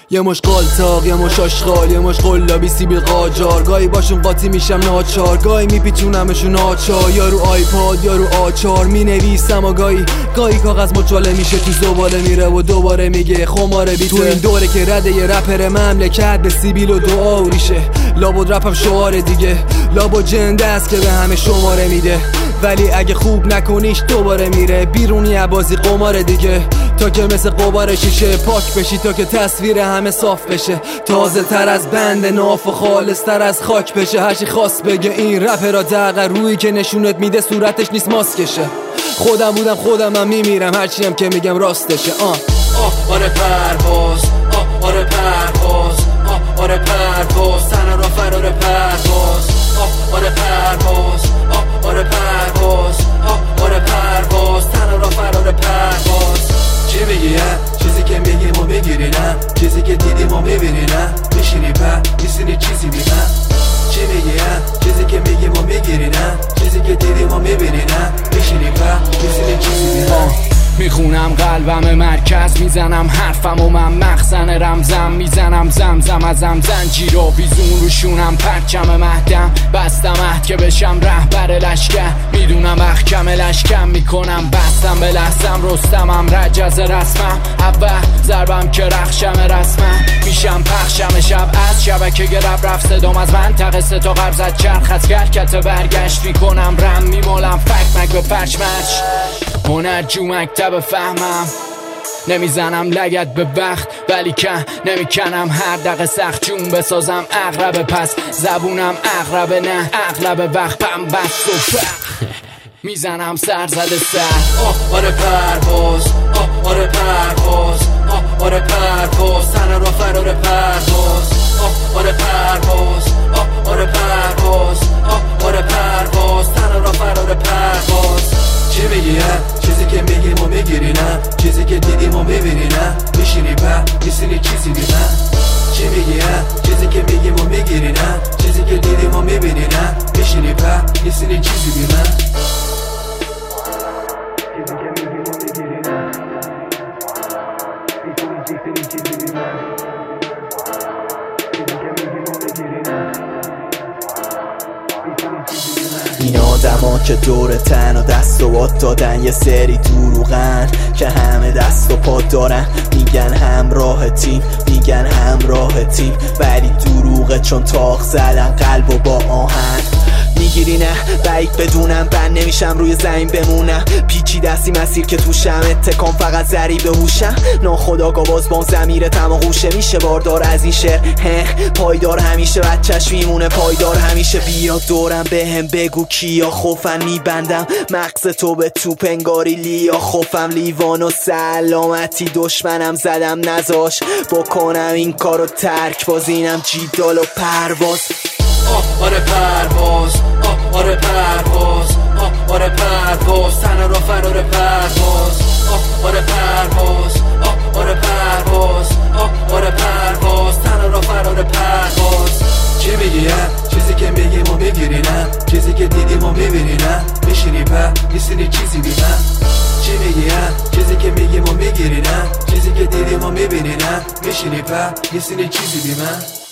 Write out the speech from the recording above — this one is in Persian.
یه مش قالتاق، یه مش آشغال، یه مش قلابی سیبیل قاجار. گاهی باشون قاطی میشم ناچار، گاهی میپیچونمشون آچار. یا رو آیپاد یا رو آچار مینویسم و گاهی کاغذ مچاله میشه تو زباله میره و دوباره میگه خماره بیته. تو این دوره که رده یه رپر مملکت به سیبیل و دعا ریشه. لابد رپم شعار دیگه، لابد جنده است که به همه شماره میده. ولی اگه خوب نکنیش دوباره میره بیرونی بازی قمار دیگه. تا که مثل قبار شیشه پاک بشی، تا که تصویر همه صاف بشه. تازه تر از بند ناف و خالص تر از خاک بشه. هرچی خواست بگه این رپرا دقیقا روی که نشونت میده صورتش نیست ماسکشه. خودم بودم خودمم میمیرم هرچی هم که میگم راستشه. آره پرواز، آره پرواز، آره پرواز، تنها را فرار پرواز. آره پرواز، آره پرواز، آره پرواز، تنها را فرار پرواز. چی میگی چیزی که میگی ما میگیری نه، چیزی که دیدی ما میبینی نه. میشینی میسینی چیزی بیمه. چی میگی چیزی که میگی ما میگیری نه، چیزی که دیدی ما میبینی نه. میشینی میسینی چیزی بیمه. میخونم قلبم مرکز، میزنم حرفم و من مخزن رمزم. میزنم زمزم ازم زنجیر و بیزون روشونم پرچم مهدم. بستم عهد که بشم رهبر لشکر، میدونم احکم لشکم میکنم بستم به لحظم. رستمم رجز رسمم، اول ضربم که رخشم رسمم. میشم پخشم شب از شبکه گرب رفت صدام از منطقه سه تا قبضت چرخ از کرکت برگشت. میکنم رم میمالم فک مک به پرچمش. هنرجو مکتب فهمم، نمیزنم لگت به وقت ولی که نمیکنم هر دقیقه سخت جون بسازم اغربه. پس زبونم اغربه نه اغلب وقت بست و فخ میزنم سر زده سر. آره پرواز، آره پرواز، آره پرواز، تنها را فرار پرواز. آره پرواز، آره پرواز، آره پرواز، تنها را فرار پرواز. چی میگی چیزی که میگی ما میگیری نه، چیزی که دیدی ما میبینی نه. میشینی میسینی چیزی بیمه. چی میگی چیزی که میگی ما میگیری نه، چیزی که دیدی ما میبینی نه. میشینی میسینی چیزی بیمه. چیزی که میگی ما میگیری نه، میسینی چیزی بیمه. چیزی که میگی ما میگیری نه. این آدما که دور تن و دست و باد دادن یه سری دروغن که همه دست و پا دارن. میگن همراه تیم، میگن همراه تیم، ولی دروغه چون تاق زدن قلب و با آهن. میگیری نه بعید بدونم بند نمیشم روی زمین بمونم. پیچی دستی مسیر که توشم اتکام فقط ذریب هوشم. ناخداگاه باز بام ضمیرتم و غوشه میشه باردار از این شعر. پایدار همیشه بچه‌ش میمونه پایدار همیشه. بیا دورم بهم بگو کیا خوفن میبندم مغز تو به توپ انگاری لیا خوفم. لیوان و سلامتی دشمنم زدم نزاش بکنم این کارو ترک باز. اینم جیدال و پرواز. آره پرواز، آره پرواز، آره پرواز، تنها را فرار پرواز. آره پرواز، آره پرواز، آره پرواز، تنها را فرار پرواز. چی میگی چیزی که میگی ما میگیری نه، چیزی که دیدی ما میبینی نه. میشینی میسینی چیزی بیمه. چی میگی چیزی که میگی ما میگیری نه، چیزی که دیدی ما میبینی نه. میشینی میسینی چیزی بیمه.